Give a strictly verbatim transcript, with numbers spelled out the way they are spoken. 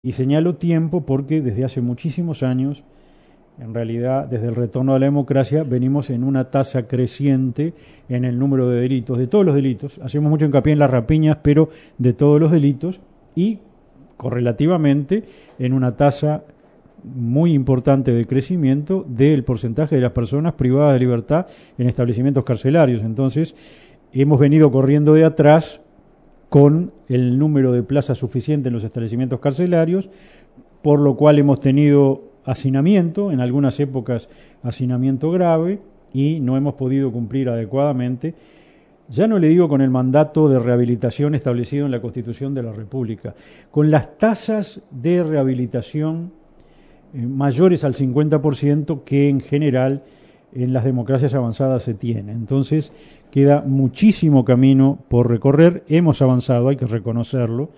Y señalo tiempo porque desde hace muchísimos años, en realidad desde el retorno a la democracia, venimos en una tasa creciente en el número de delitos, de todos los delitos. Hacemos mucho hincapié en las rapiñas, pero de todos los delitos, y correlativamente en una tasa muy importante de crecimiento del porcentaje de las personas privadas de libertad en establecimientos carcelarios. Entonces, hemos venido corriendo de atrás con el número de plazas suficiente en los establecimientos carcelarios, por lo cual hemos tenido hacinamiento, en algunas épocas hacinamiento grave, y no hemos podido cumplir adecuadamente, ya no le digo con el mandato de rehabilitación establecido en la Constitución de la República, con las tasas de rehabilitación eh, mayores al cincuenta por ciento que en general en las democracias avanzadas se tiene. Entonces queda muchísimo camino por recorrer, hemos avanzado, hay que reconocerlo,